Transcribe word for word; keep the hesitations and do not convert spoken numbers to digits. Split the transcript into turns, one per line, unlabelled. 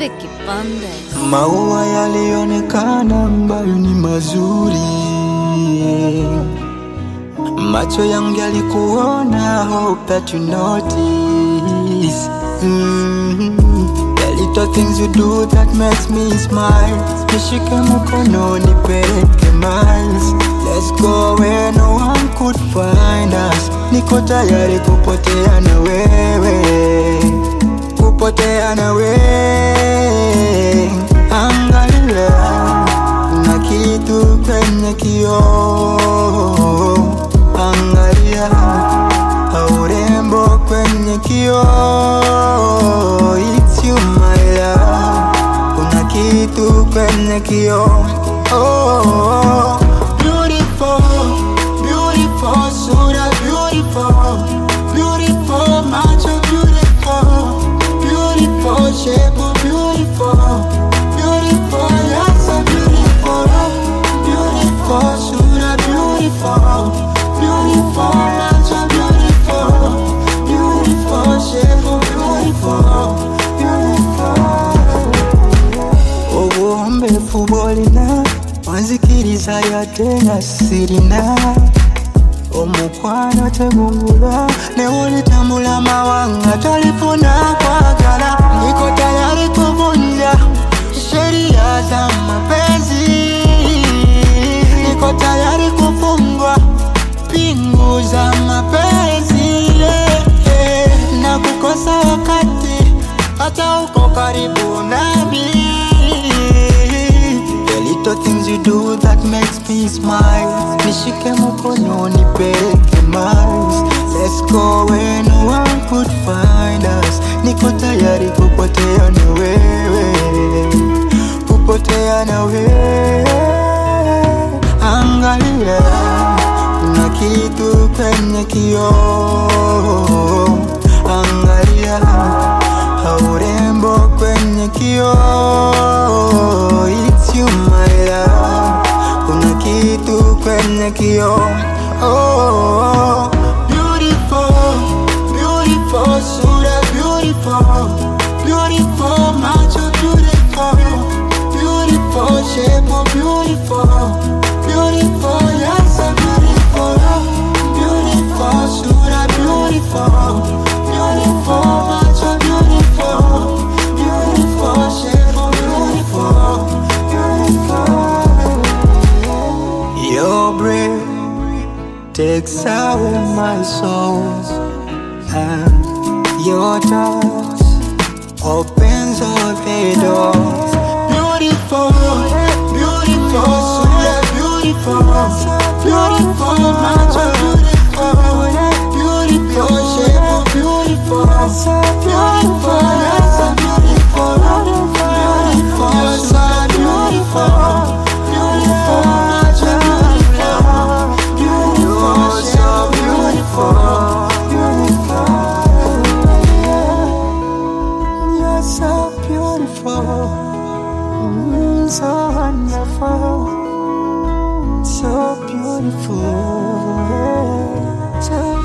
Vicky Bandes.
Maua yalionekana ambayo ni mazuri, macho yangu yalikuona, hope that you notice. mm-hmm. The little things you do that makes me smile. Nishike mkono nipeleke miles. Let's go where no one could find us. Niko tayari kupotea na wewe, kupotea na wewe. Angalia, kuna kitu kwenye kioo. Angalia, urembo kwenye kioo. It's you my love, kuna kitu kwenye kioo. Oh, beautiful, beautiful, sura beautiful, beautiful, macho beautiful, beautiful, shape beautiful, beautiful, yes, beautiful, beautiful, sura beautiful, beautiful, macho beautiful, beautiful, shape beautiful, beautiful. Oh, mbefu bolina wanzikiriza yatena sirina. Omukwano tegungula newulitambula mawanga tolifuna kwagala. Niko tayari kuvunja sheria za mapenzi, niko tayari kufungwa pingu za mapenzi, yeah, yeah. Na kukosa wakati hata uko karibu nami. The little things you do that makes me smile. Nishike mkono nipeleke miles. Let's go where no one could find us. Niko tayari kupotea na wewe, kupotea na wewe. Angalia, kuna kitu kwenye kioo. Angalia, urembo kwenye kioo. It's you my love, kuna kitu kwenye kioo. Oh, beautiful, beautiful, sura beautiful, beautiful, macho beautiful, beautiful, shape beautiful, beautiful, yes, beautiful, beautiful, sura beautiful, beautiful, macho beautiful, beautiful, shape beautiful, beautiful. Your breath takes away my soul, and your touch opens all the doors. Beautiful, beautiful, so beautiful, beautiful, much beautiful, beautiful, shape beautiful, beautiful, yes, beautiful, beautiful, so beautiful, beautiful, much beautiful, beautiful, so beautiful, beautiful. You're so beautiful, mm, so wonderful, so beautiful, yeah. So